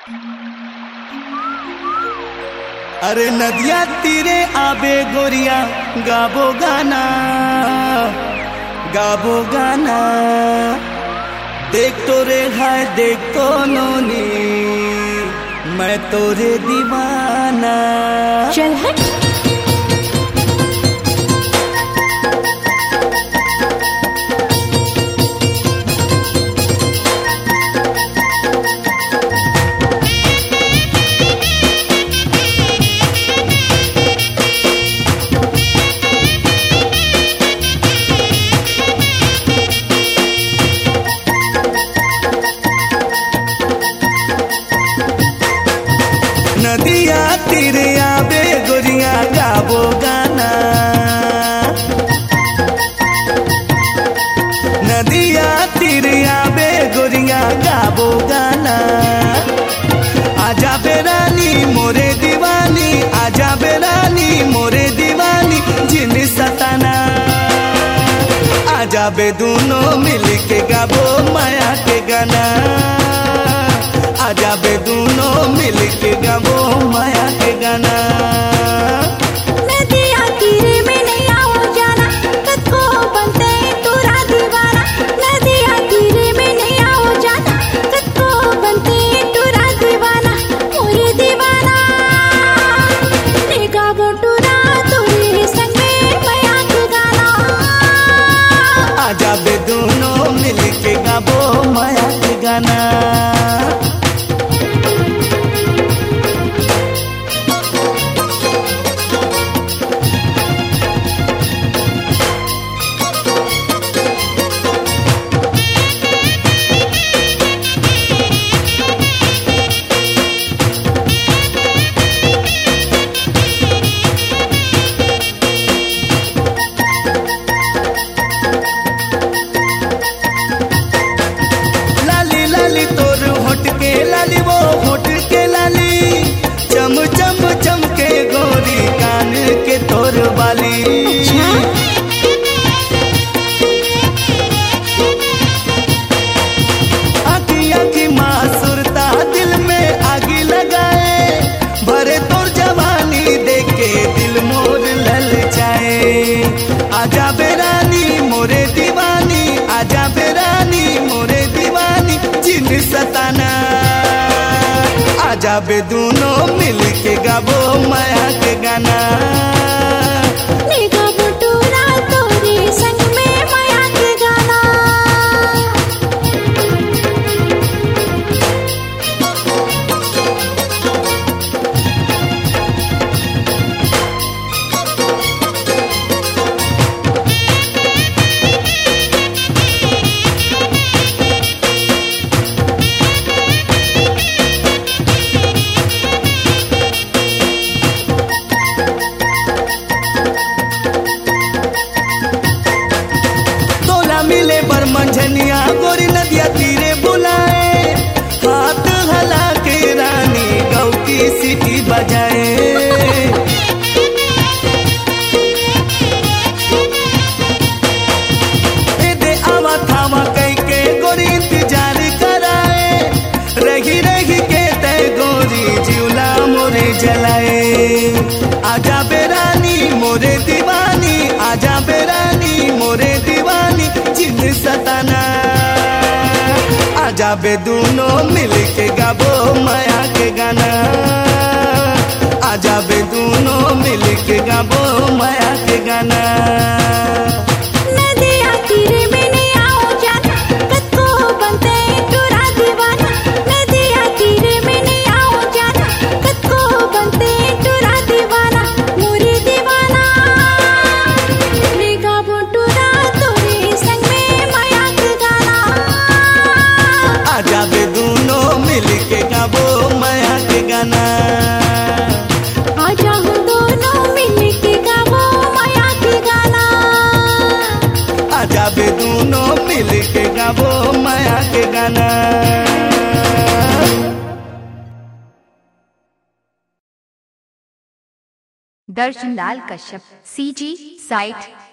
अरे नदिया तीरे आबे गोरिया गाबो गाना, गाबो गाना। देख तोरे हाय देख तो नोनी, मैं तोरे दीवाना। चल हट। नदिया तीरे आबे गोरिया गाबो गाना, नदिया तीरे आबे गोरिया गाबो गाना। आजा बेरानी मोरे दीवानी, आजा बेरानी मोरे दीवानी, जिन सताना। आजा बे दोनों मिल के गाबो माया के गाना, आजा बे दोनों मिल के गाबो माया के गाना। नदिया तीरे में नहीं आओ जाना, कत्को बनते तोरा दीवाना। नदिया तीरे में नहीं आओ जाना, कत्को बनते तोरा दीवाना। मोरे दीवाना निगाह बोटुरा तोरे संग में माया के गाना। आजा बे दोनों मिल के गाबो माया के गाना। लाली वो होठ के लाली, चम चम चमके गोरी कान के तोर वाली। आखी आखी मासूरता दिल में आगी लगाए, भरे तोर जवानी देखे दिल मोर लल जाए। आजा बेरानी मोरे दीवानी, आजा बेरानी मोरे दीवानी, जिन सताना। आजा बे दोनों मिल के गाबो माया के गाना। निगाह बोटुरा तोरे संग में माया के गाना। मिले बर मंझनिया गोरी नदिया तीरे बुलाए, हाथ हला के रानी गौ की सीटी बजाए। दे आवा थावा कई के गोरी इंतजार कराए, रही रही के तय गोरी जिउला मोरे जलाए। आजा बेरानी मोरे दीवानी, आजा बेरानी मोरे दीवानी, जिन सताना। आजा बे दोनों मिल के गाबो माया के गाना, आजा बे दोनों मिल के गाबो माया के गाना। नदिया तीरे में नहीं आओ जाना, कत्को बनते तोरा दीवाना। नदिया तीरे में नहीं आओ जाना, कत्को बनते तोरा दीवाना। मोरे दीवाना निगाह बोटुरा तोरे संग में माया के गाना। आजा बे दोनों मिल के गाबो माया के गाना। आजा हम दोनों मिल के गाबो माया के गाना। आजा बे दोनों मिल के गाबो माया के गाना। दर्शन लाल कश्यप, CG साइट।